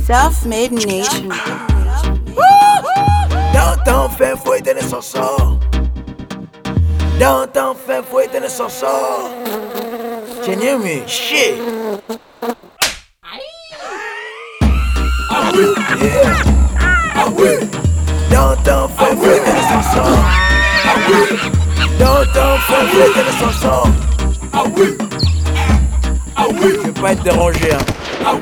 Self-made nation. Downtown fait fouetter les chansons. Downtown fait fouetter les chansons. Can you hear me? Shit. Yeah. Downtown fait fouetter les chansons. Downtown fait fouetter les chansons. Je vais pas être dérangé, hein.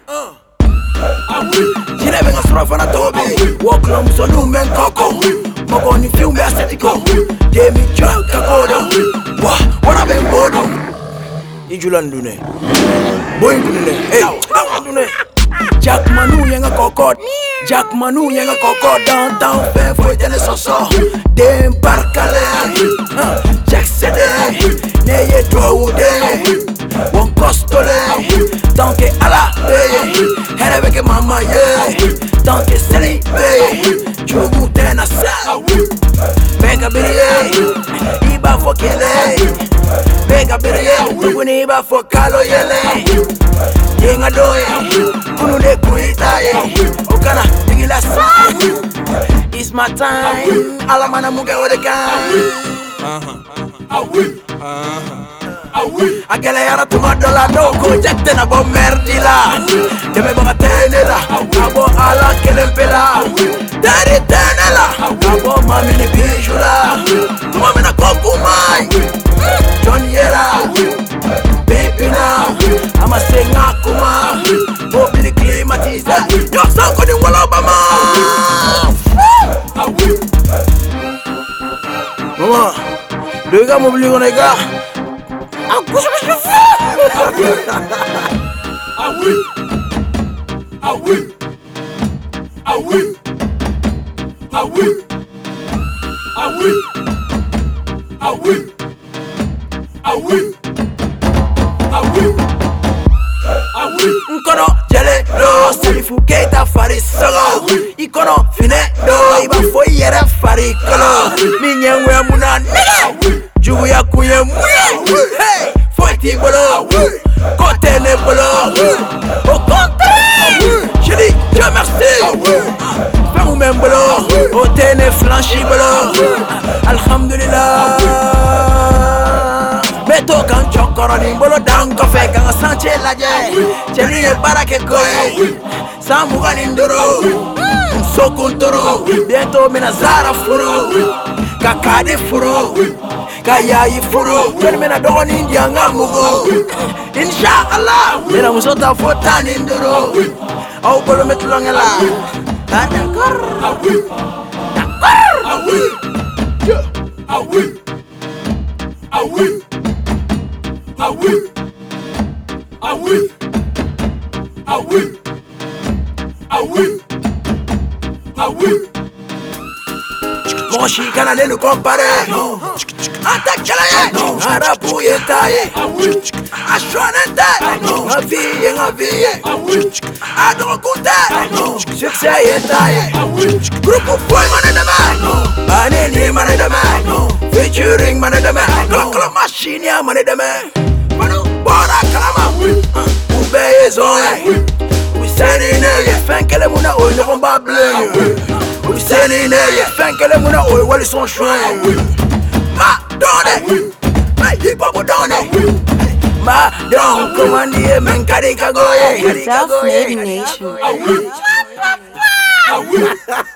Jine venga surafa na tobi Wakla musonu men koko Moko ni filme aesthetico Demi junk kakodo Wana ben bodo Ijulan dune Boing dune Hey dune Jack Manu yenga kokot Jack Manu yenga kokot Downtown fe foyte le soso Dem parkale Jack sede Neye droude Won kostole Tanke ala Here veke mama Tanke seli Chugu tena sa Bega biriye Iba fo kele Bega biriye Tuguni iba fo kalo yele Yenga doye Kunu de kuitaye Okana tigila sa It's my time Alamana muge odekan Akele yara tuma dola doko Jekte na bo merdila Deme baga tenela Abo ala kelempela Dari tenela Abo mami ni bijula Tuma mina koku mai John Yera Baby na Ama senga kuma Bobi ni klimatize Yo sanko ni wala bama Mama Dega mobili gona ega Nkono jele lo Salifu keita fari solo Ikono fine do Iba foi yere fari kolo Minye mwe muna nigga Jugu ya kuye mwe Hey Foiti bolo Kotene bolo Au contraire Je dis Dieu merci Fais ou même bolo Otene flanchi bolo Alhamdulillah Meto kan chokoro ni bolo dango fe kan sanche laje Cheli e barake koye Samu ganindoro Sokuntoro Bientôt menazara furu Kakade furu Kayayi furu Joni mena dogo nindia ngamugo Inshallah Mena musota fota nindoro Au bolo metulongela D'accord Moshi kana lelu compare Attaque la Arabu yetaye Ashwanete Ngaviye Adoro kute Succès yetaye Grupo boy manedeme Anini manedeme Featuring manedeme Klokla machine ya manedeme Bora kalama Ube zoe Useni neye Fenkele muna oyo komba blenye Useni neye Fenkele muna oyo wali son chouin Ma donne Ma hip-hop donne Ma don Komandie men kari kagoye Self-made nation.